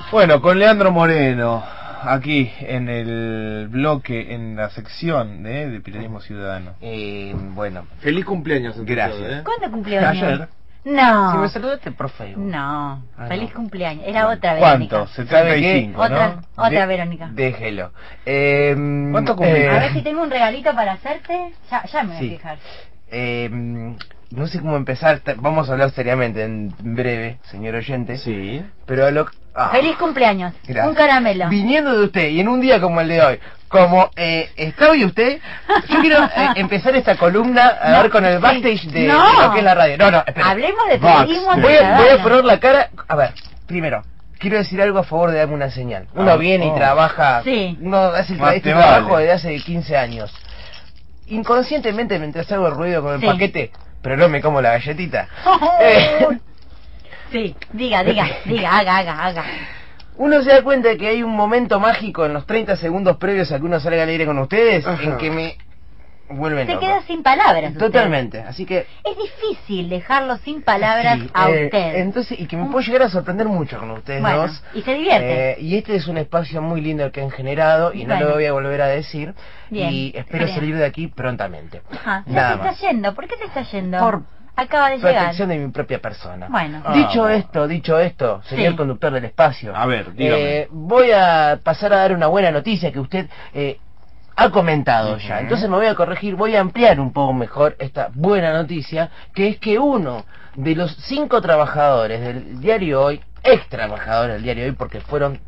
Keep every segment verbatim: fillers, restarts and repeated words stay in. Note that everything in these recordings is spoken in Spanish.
Bueno, con Leandro Moreno, aquí en el bloque, en la sección ¿eh? de Periodismo Ciudadano. Eh, bueno. Feliz cumpleaños. Gracias. ¿eh? ¿Cuándo cumplió años? Ayer. No. Si me saludaste por Facebook. No. Ah, Feliz no. cumpleaños. Era otra Verónica. ¿Cuánto? setenta y cinco, Otra, ¿no? otra De- Verónica. Déjelo. Eh, ¿Cuánto cumplís? eh, A ver si tengo un regalito para hacerte. Ya, ya me voy Sí. a fijar. eh, no sé cómo empezar. Te- Vamos a hablar seriamente en breve, señor oyente. Sí. Pero a lo ah, Feliz cumpleaños. gracias. Un caramelo. Viniendo de usted y en un día como el de hoy, como eh, está hoy usted, yo quiero eh, empezar esta columna a No, ver con el sí. backstage de, No. de lo que es la radio. No, no, espera. Hablemos de Vox. periodismo Voy a, voy a ciudadano. poner la cara. A ver, primero, quiero decir algo a favor de darme una señal. Uno Ah, viene y oh. trabaja. Sí. Uno hace el Más este te trabajo vale. desde hace quince años. Inconscientemente, mientras hago el ruido con el Sí. paquete, pero no me como la galletita. eh, Sí, diga, diga, diga, haga, haga, haga. Uno se da cuenta de que hay un momento mágico en los treinta segundos previos a que uno salga al aire con ustedes, Ajá. en que me vuelven Se loco. queda sin palabras. usted. Totalmente, así que... Es difícil dejarlo sin palabras sí, a eh, usted. Entonces, y que me puedo llegar a sorprender mucho con ustedes Bueno, dos. y se divierte. Eh, y este es un espacio muy lindo el que han generado, y no Bueno. lo voy a volver a decir. Bien, y espero bien. salir de aquí prontamente. Ajá, ya Nada se está más. yendo. ¿Por qué se está yendo? Por Acaba de llegar. Protección de mi propia persona. Bueno. Ah, dicho bueno. esto, dicho esto, señor Sí. conductor del espacio. A ver, dígame. eh, voy a pasar a dar una buena noticia que usted eh, ha comentado Ujú. ya. Entonces me voy a corregir, voy a ampliar un poco mejor esta buena noticia, que es que uno de los cinco trabajadores del diario Hoy, ex trabajadores del diario Hoy, porque fueron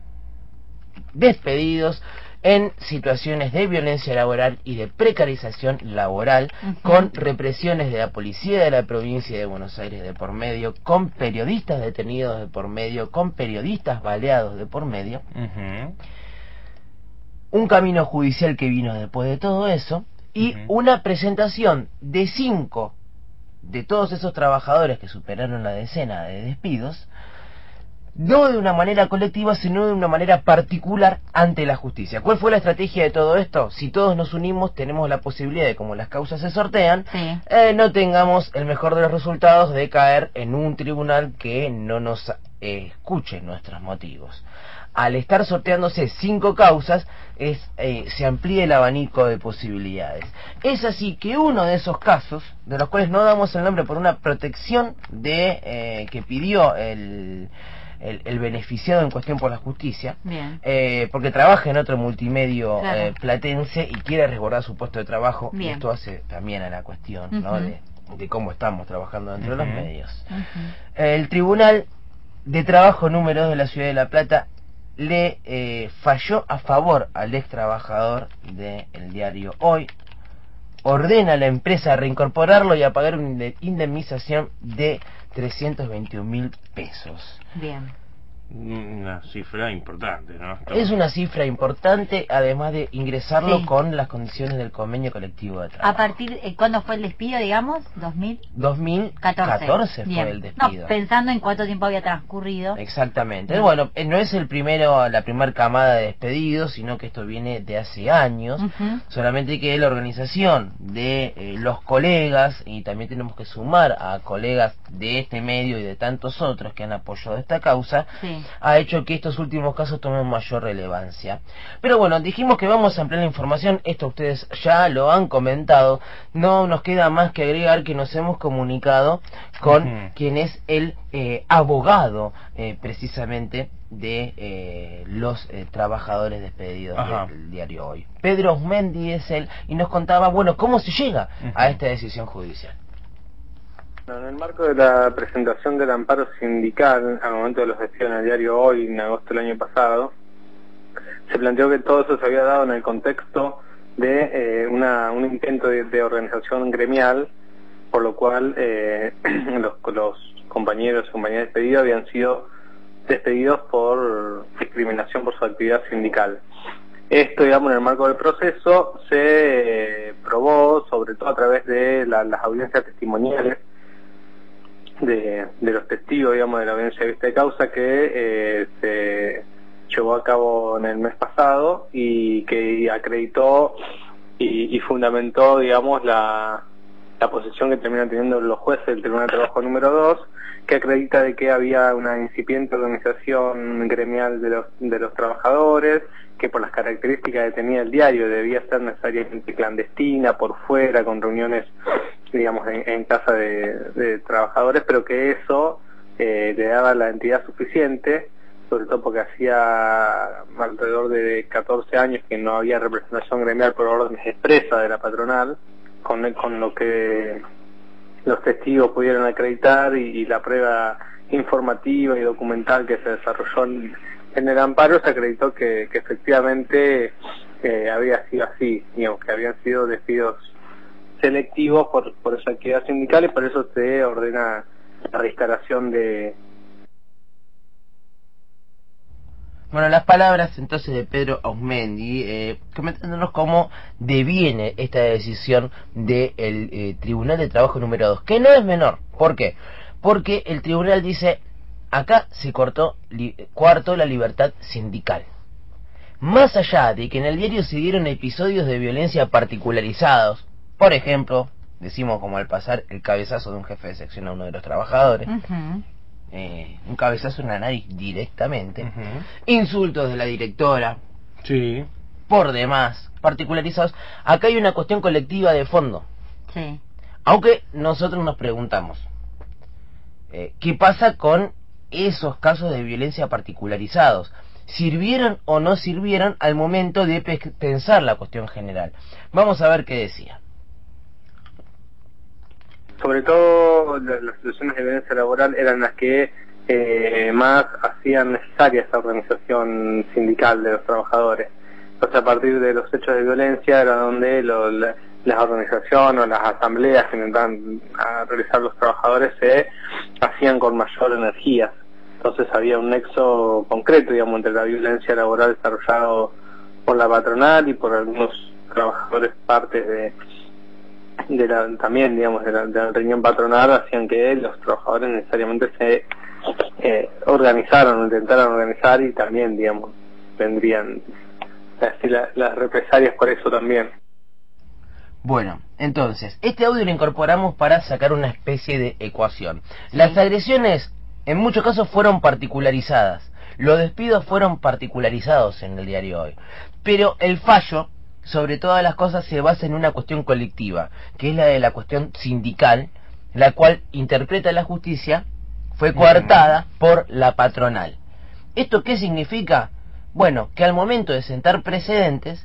despedidos en situaciones de violencia laboral y de precarización laboral, Ujú. con represiones de la policía de la provincia de Buenos Aires de por medio, con periodistas detenidos de por medio, con periodistas baleados de por medio, Ujú. un camino judicial que vino después de todo eso, y Ujú. una presentación de cinco de todos esos trabajadores que superaron la decena de despidos, no de una manera colectiva, sino de una manera particular ante la justicia. ¿Cuál fue la estrategia de todo esto? Si todos nos unimos, tenemos la posibilidad de, como las causas se sortean, Sí. eh, no tengamos el mejor de los resultados de caer en un tribunal que no nos eh, escuche nuestros motivos. Al estar sorteándose cinco causas, es, eh, se amplía el abanico de posibilidades. Es así que uno de esos casos, de los cuales no damos el nombre por una protección de eh, que pidió el, el, el beneficiado en cuestión por la justicia, Bien. eh, porque trabaja en otro multimedio Claro. eh, platense y quiere resguardar su puesto de trabajo, Bien. y esto hace también a la cuestión, ¿no? Ujú. de, de cómo estamos trabajando dentro de Ujú. los medios. Ujú. El Tribunal de Trabajo número dos de la Ciudad de La Plata le eh, falló a favor al ex trabajador del diario Hoy, ordena a la empresa reincorporarlo y a pagar una inde- indemnización de trescientos veintiún mil pesos. Bien. Una cifra importante, ¿no? Es una cifra importante, además de ingresarlo Sí. con las condiciones del convenio colectivo de trabajo. A partir, eh, ¿cuándo fue el despido, digamos? ¿dos mil dos mil catorce Bien. fue el despido. No, pensando en cuánto tiempo había transcurrido. Exactamente. Bien. Bueno, eh, no es el primero, la primera camada de despedidos, sino que esto viene de hace años. Ujú. Solamente que la organización de eh, los colegas, y también tenemos que sumar a colegas de este medio y de tantos otros que han apoyado esta causa, Sí. ha hecho que estos últimos casos tomen mayor relevancia. Pero bueno, dijimos que vamos a ampliar la información, esto ustedes ya lo han comentado, no nos queda más que agregar que nos hemos comunicado con Ujú. quien es el eh, abogado eh, precisamente de eh, los eh, trabajadores despedidos Ajá. del diario Hoy. Pedro Osmendi es él, y nos contaba, bueno, cómo se llega a Ujú. esta decisión judicial. En el marco de la presentación del amparo sindical al momento de los despidos en el diario Hoy, en agosto del año pasado, se planteó que todo eso se había dado en el contexto de eh, una, un intento de, de organización gremial, por lo cual eh, los, los compañeros y compañeras despedidos habían sido despedidos por discriminación por su actividad sindical. Esto, digamos, en el marco del proceso se eh, probó, sobre todo a través de la, las audiencias testimoniales, De, de los testigos, digamos, de la audiencia de vista de causa, que eh, se llevó a cabo en el mes pasado y que acreditó y, y fundamentó, digamos, la, la posición que terminan teniendo los jueces del Tribunal de Trabajo número dos, que acredita de que había una incipiente organización gremial de los, de los trabajadores, que por las características que tenía el diario debía ser necesariamente clandestina, por fuera, con reuniones, digamos, en, en casa de, de trabajadores, pero que eso eh, le daba la entidad suficiente, sobre todo porque hacía alrededor de catorce años que no había representación gremial por órdenes expresas de la patronal, con, con lo que los testigos pudieron acreditar y, y la prueba informativa y documental que se desarrolló en, en el amparo, se acreditó que, que efectivamente eh, había sido así, digamos, que habían sido despidos selectivos por, por esa actividad sindical, y por eso se ordena la reinstalación de... Bueno, las palabras entonces de Pedro Auzmendi, eh, comentándonos cómo deviene esta decisión del eh, Tribunal de Trabajo número dos, que no es menor. ¿Por qué? Porque el tribunal dice, acá se cortó, li, coartó la libertad sindical. Más allá de que en el diario se dieron episodios de violencia particularizados, por ejemplo, decimos como al pasar el cabezazo de un jefe de sección a uno de los trabajadores, uh-huh. Eh, un cabezazo en la nariz directamente, uh-huh. insultos de la directora, sí, por demás, particularizados. Acá hay una cuestión colectiva de fondo, sí. Aunque nosotros nos preguntamos, eh, ¿qué pasa con esos casos de violencia particularizados? ¿Sirvieron o no sirvieron al momento de pe- pensar la cuestión general? Vamos a ver qué decía. Sobre todo las situaciones de violencia laboral eran las que eh, más hacían necesaria esa organización sindical de los trabajadores. Entonces, a partir de los hechos de violencia era donde lo, la, las organizaciones o las asambleas que intentaban a realizar los trabajadores se hacían con mayor energía. Entonces había un nexo concreto, digamos, entre la violencia laboral desarrollado por la patronal y por algunos trabajadores partes de de la, también, digamos, de la, de la reunión patronal, hacían que los trabajadores necesariamente se eh, organizaran, intentaran organizar, y también, digamos, vendrían así la, las represalias por eso también. Bueno, entonces, este audio lo incorporamos para sacar una especie de ecuación. Las agresiones, en muchos casos, fueron particularizadas. Los despidos fueron particularizados en el diario Hoy. Pero el fallo, sobre todas las cosas, se basa en una cuestión colectiva, que es la de la cuestión sindical, la cual interpreta la justicia, fue coartada por la patronal. ¿Esto qué significa? Bueno, que al momento de sentar precedentes,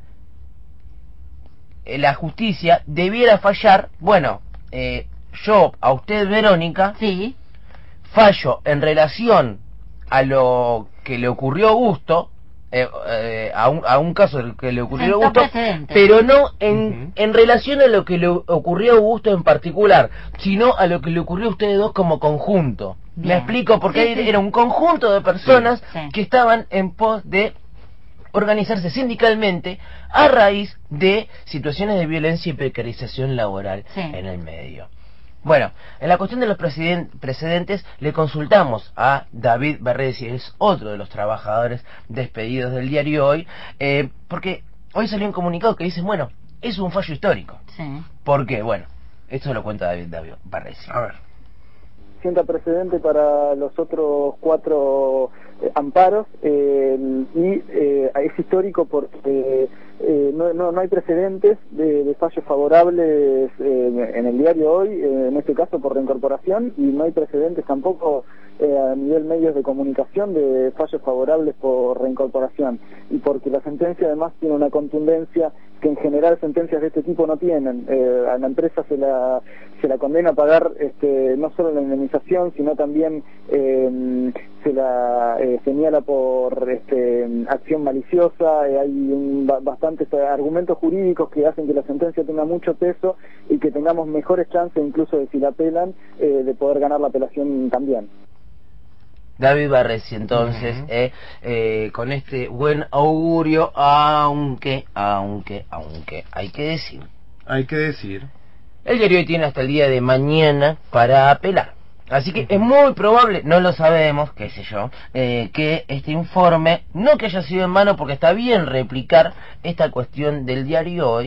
eh, la justicia debiera fallar, bueno, eh, yo, a usted, Verónica, sí, fallo en relación a lo que le ocurrió a Augusto, Eh, eh, a, un, a un caso que le ocurrió a Augusto, pero no en, uh-huh. en relación a lo que le ocurrió a Augusto en particular, sino a lo que le ocurrió a ustedes dos como conjunto. Bien. ¿Me explico? Porque sí, sí. Era un conjunto de personas sí, sí. que estaban en pos de organizarse sindicalmente a raíz de situaciones de violencia y precarización laboral sí. en el medio. Bueno, en la cuestión de los precedentes le consultamos a David Barresi, es otro de los trabajadores despedidos del diario Hoy, eh, porque hoy salió un comunicado que dice, bueno, es un fallo histórico. Sí. ¿Por qué? Bueno, esto lo cuenta David, David Barresi. A ver. Sienta precedente para los otros cuatro eh, amparos eh, y eh, es histórico porque eh, no, no, no hay precedentes de, de fallos favorables eh, en el diario Hoy, eh, en este caso por reincorporación, y no hay precedentes tampoco eh, a nivel medios de comunicación de fallos favorables por reincorporación, y porque la sentencia además tiene una contundencia que en general sentencias de este tipo no tienen. Eh, a la empresa se la se la condena a pagar este, no solo la indemnización, sino también eh, se la eh, señala por este, acción maliciosa. Eh, hay un, bastantes argumentos jurídicos que hacen que la sentencia tenga mucho peso y que tengamos mejores chances, incluso de si la apelan, eh, de poder ganar la apelación también. David Barresi, entonces, uh-huh. eh, eh, con este buen augurio, aunque, aunque, aunque, hay que decir. Hay que decir. El diario Hoy tiene hasta el día de mañana para apelar. Así que uh-huh. es muy probable, no lo sabemos, qué sé yo, eh, que este informe, no que haya sido en mano, porque está bien replicar esta cuestión del diario Hoy,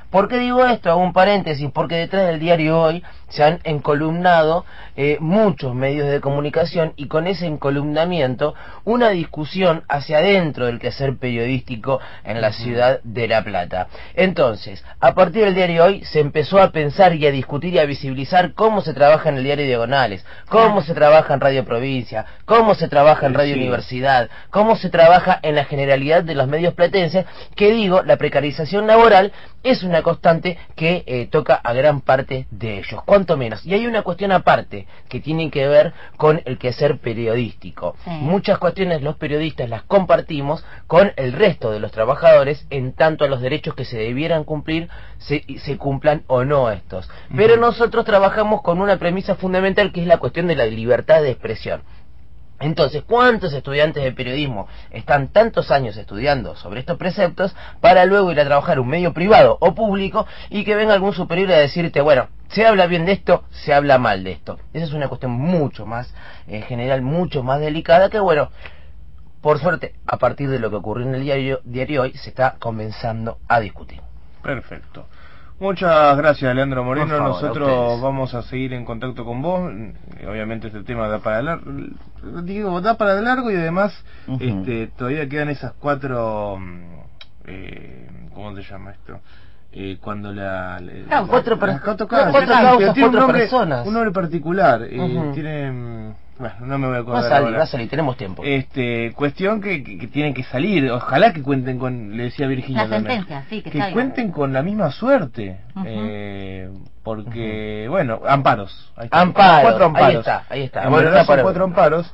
¿Por qué digo esto? Hago un paréntesis, porque detrás del diario Hoy se han encolumnado eh, muchos medios de comunicación, y con ese encolumnamiento una discusión hacia adentro del quehacer periodístico en la ciudad de La Plata. Entonces, a partir del diario Hoy se empezó a pensar y a discutir y a visibilizar cómo se trabaja en el diario Diagonales, cómo se trabaja en Radio Provincia, cómo se trabaja en Radio Sí. Universidad, cómo se trabaja en la generalidad de los medios platenses, que digo, la precarización laboral es una constante que eh, toca a gran parte de ellos, cuanto menos. Y hay una cuestión aparte que tiene que ver con el quehacer periodístico. Sí. Muchas cuestiones los periodistas las compartimos con el resto de los trabajadores, en tanto a los derechos que se debieran cumplir se, se cumplan o no estos. Pero Ujú. nosotros trabajamos con una premisa fundamental, que es la cuestión de la libertad de expresión. Entonces, ¿cuántos estudiantes de periodismo están tantos años estudiando sobre estos preceptos para luego ir a trabajar en un medio privado o público y que venga algún superior a decirte, bueno, se habla bien de esto, se habla mal de esto? Esa es una cuestión mucho más eh, general, mucho más delicada, que bueno, por suerte, a partir de lo que ocurrió en el diario, diario Hoy, se está comenzando a discutir. Perfecto. Muchas gracias, Leandro Moreno. Por favor, a Nosotros ustedes. vamos a seguir en contacto con vos. Obviamente este tema da para largo, digo, da para largo, y además Ujú. este, todavía quedan esas cuatro, mm, eh, ¿cómo se llama esto? Eh, cuando la, la- Ah, cuatro per- las cuatro cuatro causas, causas, pero tiene un cuatro nombre, personas. un nombre particular. eh, Ujú. Tiene, mm, bueno, no me voy a Va a acordar salir, ahora. va a salir, tenemos tiempo. Este, cuestión que, que, que tienen que salir. Ojalá que cuenten con, le decía Virginia La también, sentencia, sí, que que salga. cuenten con la misma suerte. Ujú. eh, porque, bueno, amparos. Ahí está. Amparos, Cuatro amparos. ahí está, ahí está. En Bueno, verdad está son para- cuatro amparos.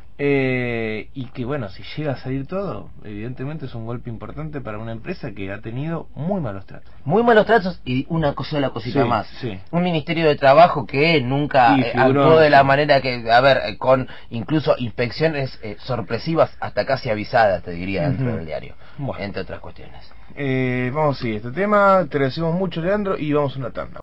Eh, y que, bueno, si llega a salir todo, evidentemente es un golpe importante para una empresa que ha tenido muy malos tratos. Muy malos tratos, y una sola cosita Sí, más. sí. Un Ministerio de Trabajo que nunca Sí, eh, figuró, actuó de la sí. manera que, a ver, eh, con incluso inspecciones eh, sorpresivas, hasta casi avisadas, te diría, dentro Ujú. del diario, Bueno. entre otras cuestiones. Eh, vamos a seguir este tema. Te agradecemos mucho, Leandro, y vamos a una tanda.